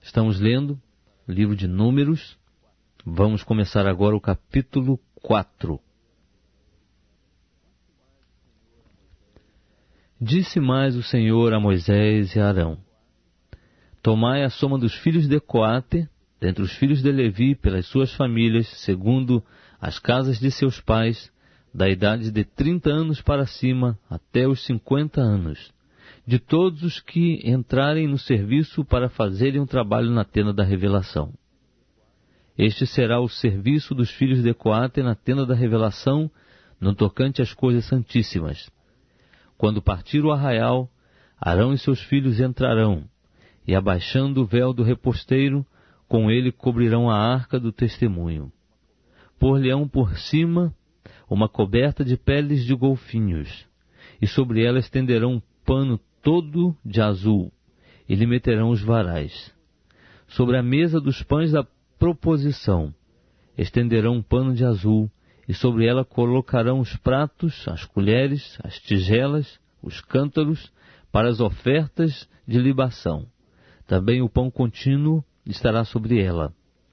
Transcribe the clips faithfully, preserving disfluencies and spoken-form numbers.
Estamos lendo o livro de Números. Vamos começar agora o capítulo quatro. Disse mais o Senhor a Moisés e a Arão: Tomai a soma dos filhos de Coate, dentre os filhos de Levi, pelas suas famílias, segundo as casas de seus pais, da idade de trinta anos para cima até os cinquenta anos, de todos os que entrarem no serviço para fazerem um trabalho na tenda da revelação. Este será o serviço dos filhos de Coate na tenda da revelação, no tocante às coisas santíssimas. Quando partir o arraial, Arão e seus filhos entrarão, e abaixando o véu do reposteiro, com ele cobrirão a arca do testemunho. Por-lhe-ão por cima uma coberta de peles de golfinhos, e sobre ela estenderão um pano todo de azul, e lhe meterão os varais. Sobre a mesa dos pães da proposição estenderão um pano de azul, e sobre ela colocarão os pratos, as colheres, as tigelas, os cântaros, para as ofertas de libação. Também o pão contínuo estará sobre ela.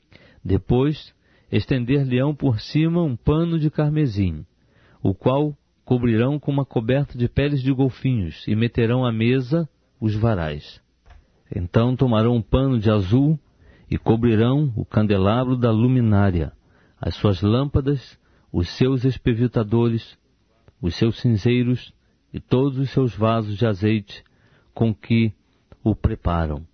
Depois estender-lhe-ão por cima um pano de carmesim, o qual cobrirão com uma coberta de peles de golfinhos, e meterão à mesa os varais. Então tomarão um pano de azul, e cobrirão o candelabro da luminária, as suas lâmpadas, os seus espevitadores, os seus cinzeiros, e todos os seus vasos de azeite, com que o preparam.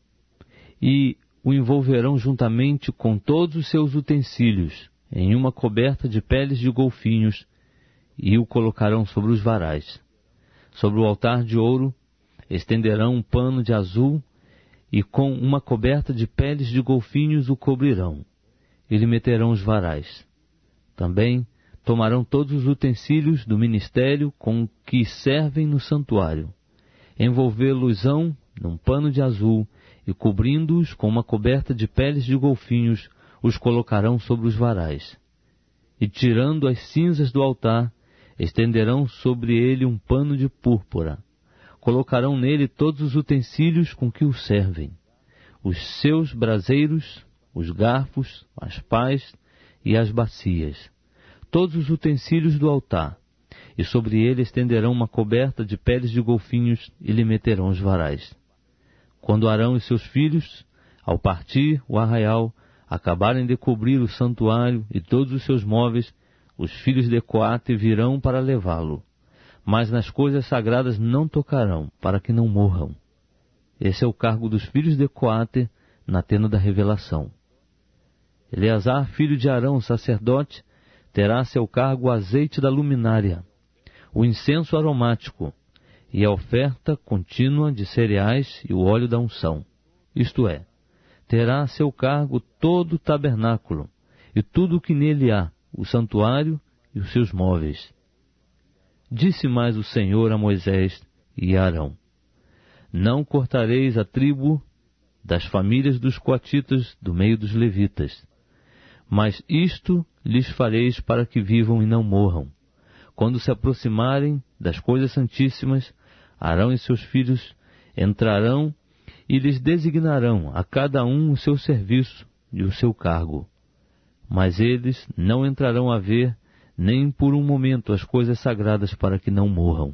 E o envolverão juntamente com todos os seus utensílios, em uma coberta de peles de golfinhos, e o colocarão sobre os varais. Sobre o altar de ouro estenderão um pano de azul, e com uma coberta de peles de golfinhos o cobrirão, e lhe meterão os varais. Também tomarão todos os utensílios do ministério com que servem no santuário, envolvê-los-ão num pano de azul, e cobrindo-os com uma coberta de peles de golfinhos, os colocarão sobre os varais. E tirando as cinzas do altar, estenderão sobre ele um pano de púrpura. Colocarão nele todos os utensílios com que o servem, os seus braseiros, os garfos, as pás e as bacias, todos os utensílios do altar, e sobre ele estenderão uma coberta de peles de golfinhos e lhe meterão os varais. Quando Arão e seus filhos, ao partir o arraial, acabarem de cobrir o santuário e todos os seus móveis, os filhos de Coate virão para levá-lo, mas nas coisas sagradas não tocarão, para que não morram. Esse é o cargo dos filhos de Coate na tenda da revelação. Eleazar, filho de Arão, sacerdote, terá a seu cargo o azeite da luminária, o incenso aromático e a oferta contínua de cereais e o óleo da unção. Isto é, terá a seu cargo todo o tabernáculo e tudo o que nele há, o santuário e os seus móveis. Disse mais o Senhor a Moisés e a Arão: Não cortareis a tribo das famílias dos coatitas do meio dos levitas, mas isto lhes fareis para que vivam e não morram. Quando se aproximarem das coisas santíssimas, Arão e seus filhos entrarão e lhes designarão a cada um o seu serviço e o seu cargo. Mas eles não entrarão a ver, nem por um momento, as coisas sagradas, para que não morram.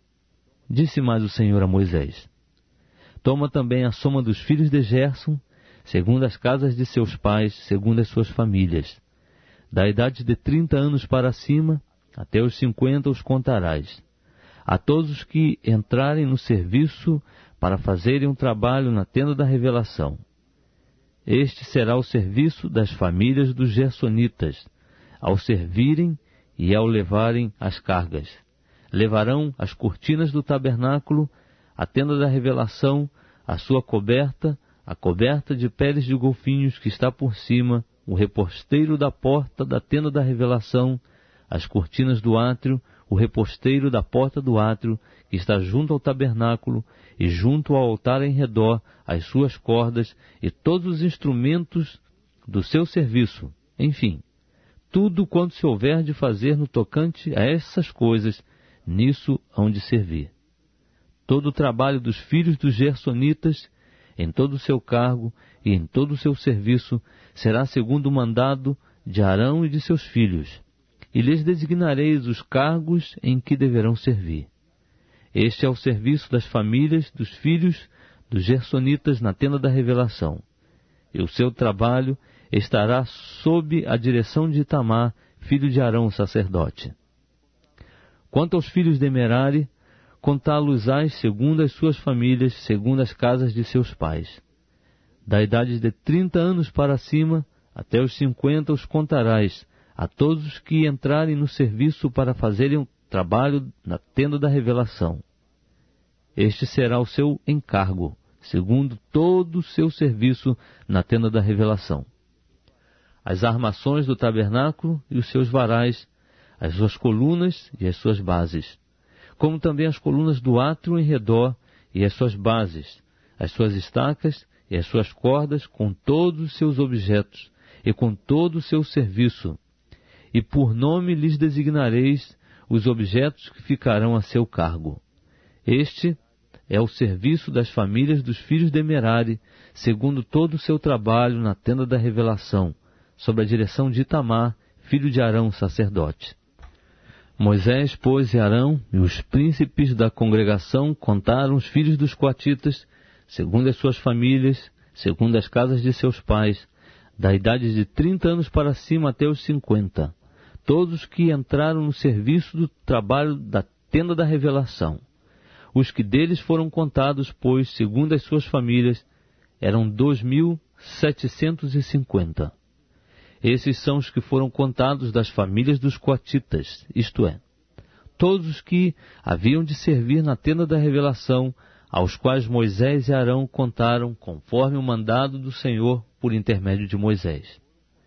Disse mais o Senhor a Moisés: Toma também a soma dos filhos de Gerson, segundo as casas de seus pais, segundo as suas famílias. Da idade de trinta anos para cima, até os cinquenta os contarás. A todos os que entrarem no serviço para fazerem um trabalho na tenda da revelação. Este será o serviço das famílias dos gersonitas, ao servirem e ao levarem as cargas. Levarão as cortinas do tabernáculo, a tenda da revelação, a sua coberta, a coberta de peles de golfinhos que está por cima, o reposteiro da porta da tenda da revelação, as cortinas do átrio, o reposteiro da porta do átrio, que está junto ao tabernáculo, e junto ao altar em redor, as suas cordas, e todos os instrumentos do seu serviço. Enfim, tudo quanto se houver de fazer no tocante a essas coisas, nisso hão de servir. Todo o trabalho dos filhos dos gersonitas, em todo o seu cargo e em todo o seu serviço, será segundo o mandado de Arão e de seus filhos, e lhes designareis os cargos em que deverão servir. Este é o serviço das famílias dos filhos dos Gersonitas na tenda da revelação, e o seu trabalho estará sob a direção de Itamar, filho de Arão, sacerdote. Quanto aos filhos de Merari, contá-los-ás segundo as suas famílias, segundo as casas de seus pais. Da idade de trinta anos para cima, até os cinquenta os contarás, a todos os que entrarem no serviço para fazerem o trabalho na tenda da revelação. Este será o seu encargo, segundo todo o seu serviço na tenda da revelação. As armações do tabernáculo e os seus varais, as suas colunas e as suas bases, como também as colunas do átrio em redor e as suas bases, as suas estacas e as suas cordas, com todos os seus objetos e com todo o seu serviço. E por nome lhes designareis os objetos que ficarão a seu cargo. Este é o serviço das famílias dos filhos de Merari, segundo todo o seu trabalho na tenda da revelação, sob a direção de Itamar, filho de Arão, sacerdote. Moisés, pois, e Arão e os príncipes da congregação contaram os filhos dos coatitas, segundo as suas famílias, segundo as casas de seus pais, da idade de trinta anos para cima até os cinquenta, todos que entraram no serviço do trabalho da tenda da revelação. Os que deles foram contados, pois, segundo as suas famílias, eram dois mil setecentos e cinquenta. Esses são os que foram contados das famílias dos coatitas, isto é, todos os que haviam de servir na tenda da revelação, aos quais Moisés e Arão contaram conforme o mandado do Senhor por intermédio de Moisés.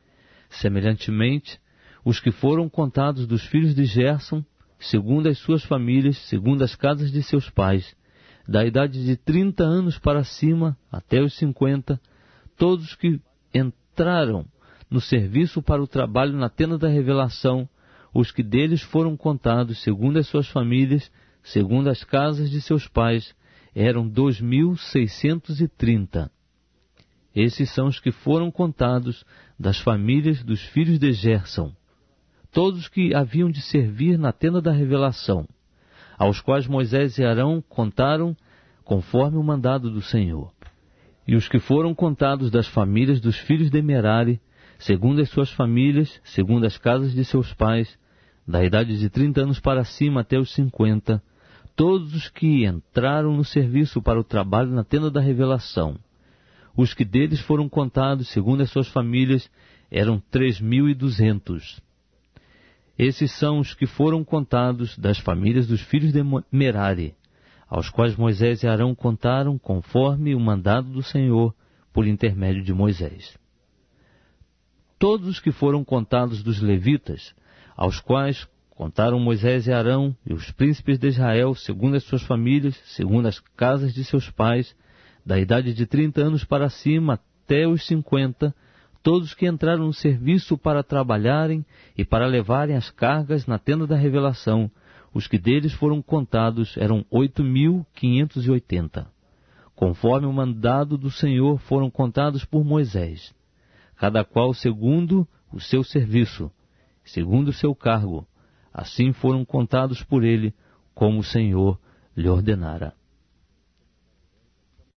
Semelhantemente, os que foram contados dos filhos de Gerson, segundo as suas famílias, segundo as casas de seus pais, da idade de trinta anos para cima até os cinquenta, todos que entraram no serviço para o trabalho na tenda da revelação, os que deles foram contados segundo as suas famílias, segundo as casas de seus pais, eram dois mil seiscentos e trinta. Esses são os que foram contados das famílias dos filhos de Gerson, todos que haviam de servir na tenda da revelação, aos quais Moisés e Arão contaram conforme o mandado do Senhor. E os que foram contados das famílias dos filhos de Merari, segundo as suas famílias, segundo as casas de seus pais, da idade de trinta anos para cima até os cinquenta, todos os que entraram no serviço para o trabalho na tenda da revelação. Os que deles foram contados, segundo as suas famílias, eram três mil e duzentos. Esses são os que foram contados das famílias dos filhos de Merari, aos quais Moisés e Arão contaram conforme o mandado do Senhor por intermédio de Moisés. Todos os que foram contados dos levitas, aos quais contaram Moisés e Arão e os príncipes de Israel, segundo as suas famílias, segundo as casas de seus pais, da idade de trinta anos para cima até os cinquenta, todos que entraram no serviço para trabalharem e para levarem as cargas na tenda da revelação, os que deles foram contados eram oito mil quinhentos e oitenta. Conforme o mandado do Senhor foram contados por Moisés, cada qual segundo o seu serviço, segundo o seu cargo. Assim foram contados por ele, como o Senhor lhe ordenara.